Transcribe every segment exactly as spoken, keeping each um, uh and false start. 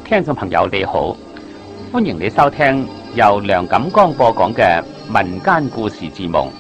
聽眾朋友你好，歡迎你收聽由梁錦光播講嘅民間故事節目。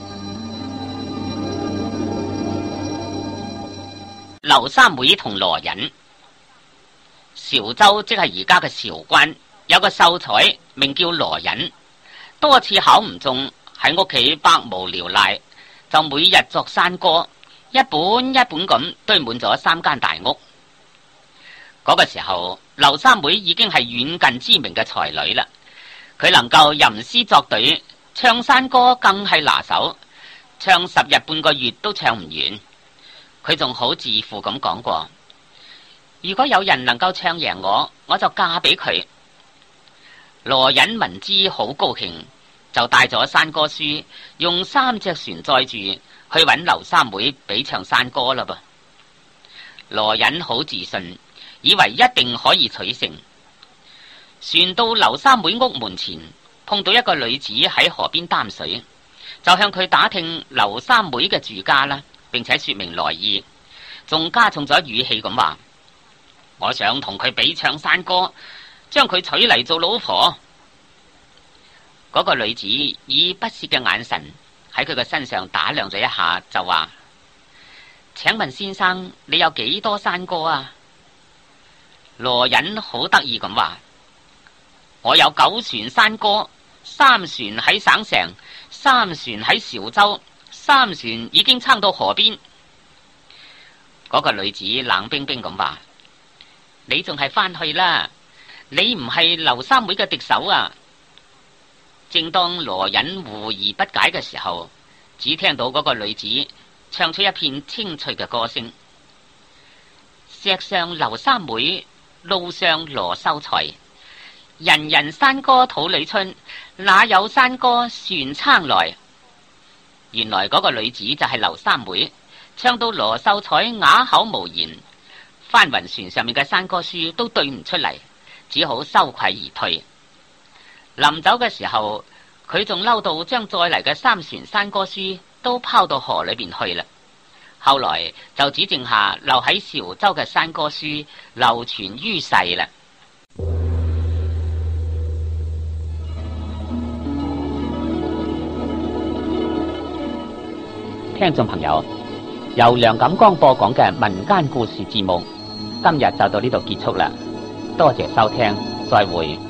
劉三妹同羅隱。韶州即係而家嘅韶關，有個秀才名叫羅隱，多次考唔中，喺屋企百無聊賴，就每日作山歌，一本一本咁堆滿咗三間大屋。嗰個時候，劉三妹已經係遠近知名嘅才女啦。佢能夠吟詩作對，唱山歌更係拿手，唱十日半個月都唱唔完。佢仲好自負咁講過，如果有人能夠唱贏我，我就嫁俾佢。羅隱聞之好高興，就帶咗山歌書，用三隻船載住去揾劉三妹比唱山歌啦噃。羅隱好自信，以為一定可以取勝。船到劉三妹屋門前，碰到一個女子喺河邊擔水，就向佢打聽劉三妹嘅住家啦，並且說明來意，仲加重咗語氣咁話：我想同佢比唱山歌，將佢娶嚟做老婆。嗰個女子以不屑嘅眼神喺佢嘅身上打量咗一下，就話：請問先生，你有幾多山歌啊？羅隱好得意咁話：我有九船山歌，三船喺省城，三船喺韶州，三船已經撐到河邊。嗰個女子冷冰冰咁話：你仲係翻去啦，你唔係劉三妹嘅敵手啊！正當羅隱狐疑不解嘅時候，只聽到嗰個女子唱出一片清脆嘅歌聲：石上劉三妹，路上羅秀才，人人山歌土裏春，哪有山歌船撐來。原來嗰個女子就係劉三妹，唱到羅秀才啞口無言，翻雲船上面嘅山歌書都對唔出嚟，只好羞愧而退。臨走嘅時候，佢仲嬲到將再嚟嘅三船山歌書都拋到河裏邊去啦。後來就只剩下留喺韶州嘅山歌書流傳於世啦。 聽眾朋友，由梁錦光播講嘅民間故事節目，今日就到呢度結束啦。多謝收聽，再會。